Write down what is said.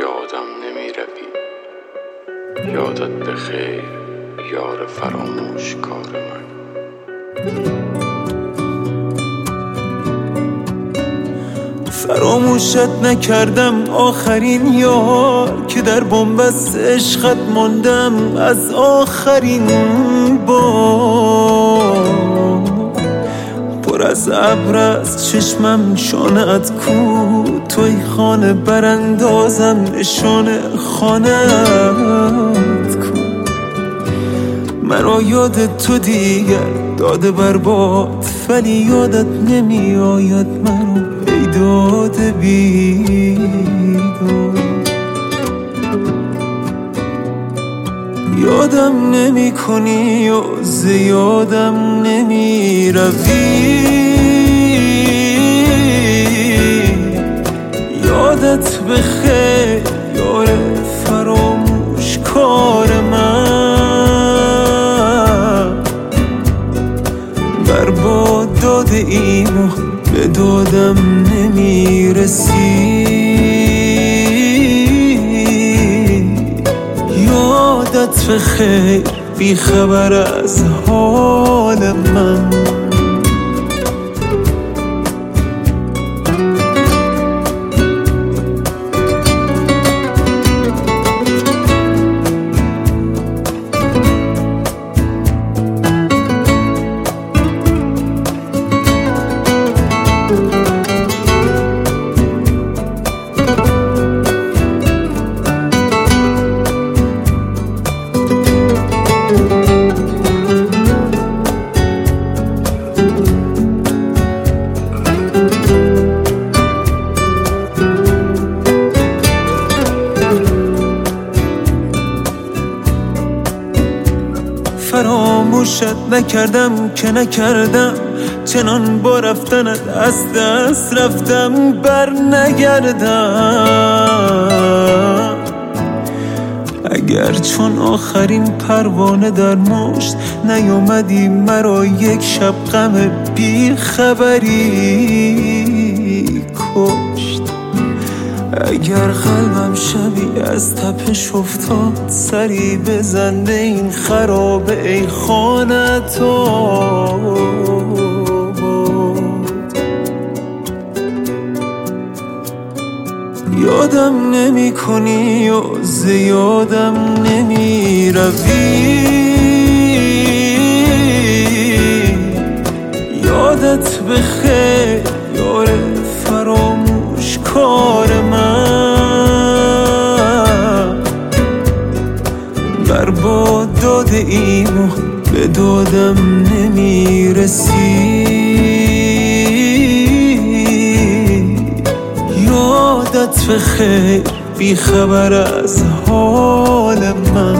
یادم نمی روی. یادت بخیر یار فراموش کار من. فراموشت نکردم آخرین یار که در بنبست عشقت ماندم از آخرین بار. پر از ابر از چشمم شانه‌ات کو، توی خانه براندازم نشانه خانه‌ات کو. مرا یاد تو دیگر داده برباد، ولی یادت نمی آید مرا ای داده بیداد. یادم نمی کنی و زیادم نمی روی. یادت بخیر یار فراموش کار من. برباد داده ایم و به دادم نمی رسی. یادت بخیر بی خبر از حال من. فراموشت نکردم که نکردم، چنان با رفتنت از دست رفتم بر نگردم. اگر چون آخرین پروانه در مشت نیامدی مرا یک شب غم بی خبری کشت. اگر قلبم شبی از تپش افتاد، سری بزن به این خرابه ای خانت آباد. یادم نمی کنی و زیادم نمی روی. یادت بخیر یار فراموش کار من. برباد داده ایم و به دادم نمی رسی. یادت بخیر بی خبر از حال من.